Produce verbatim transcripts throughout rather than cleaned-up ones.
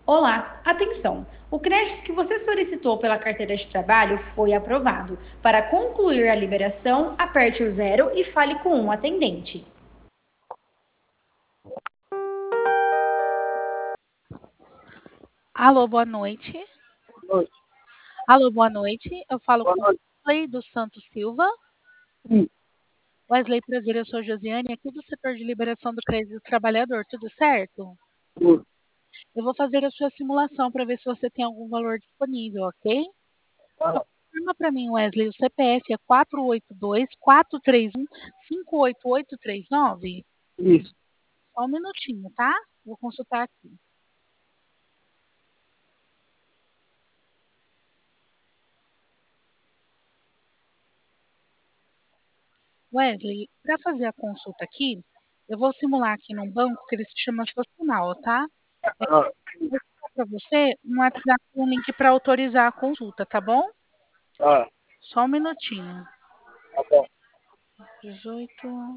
Olá, atenção! O crédito que você solicitou pela carteira de trabalho foi aprovado. Para concluir a liberação, aperte o zero e fale com um atendente. Alô, boa noite. Oi, Alô, boa noite. Eu falo boa com noite. Wesley dos Santos Silva. Sim, Wesley, prazer, eu sou Josiane, aqui do setor de liberação do crédito do trabalhador, tudo certo? tudo. Eu vou fazer a sua simulação para ver se você tem algum valor disponível, ok? Só Ah, confirma para mim, Wesley, o C P F é quatro oito dois, quatro três um, cinco oito oito três nove? isso. Só um minutinho, tá? Vou consultar aqui. Wesley, para fazer a consulta aqui, eu vou simular aqui num banco que ele se chama Socinal, tá? Ah, Vou mandar para você um WhatsApp, um link para autorizar a consulta, tá bom? ah, Só um minutinho. tá bom. dezoito.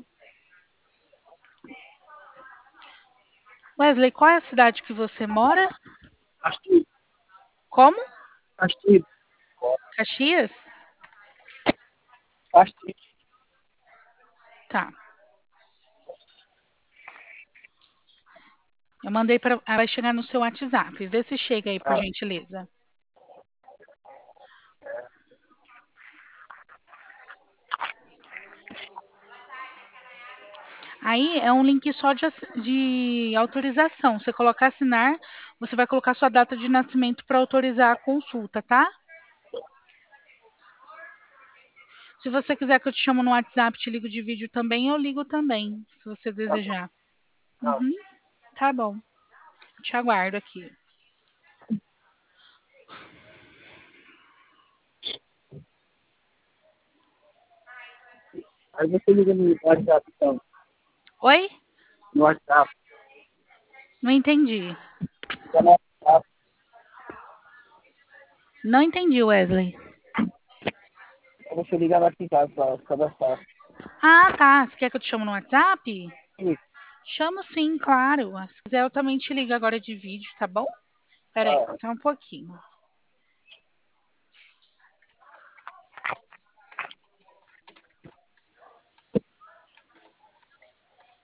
Wesley, qual é a cidade que você mora? Castigo, Como? castigo, Caxias? castigo. Tá. Eu mandei para. Vai chegar no seu WhatsApp. Vê se chega aí, por Ah, gentileza. Aí é um link só de, ass- de autorização. Você colocar assinar, você vai colocar sua data de nascimento para autorizar a consulta, tá? Se você quiser que eu te chamo no WhatsApp, te ligo de vídeo também, eu ligo também, se você tá bom. desejar. Ah, Uhum, tá bom. Te aguardo aqui. aí você liga no WhatsApp, então. Oi? No WhatsApp. Não entendi. Tá no WhatsApp. Não entendi, Wesley. Aí você liga lá aqui em casa pra cadastrar. Ah, tá. Você quer que eu te chame no WhatsApp? Isso. Chamo sim, claro. Se quiser, eu também te ligo agora de vídeo, tá bom? Pera aí, Ah, só um pouquinho.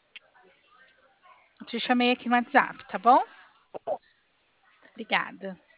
Eu te chamei aqui no WhatsApp, tá bom? Obrigada.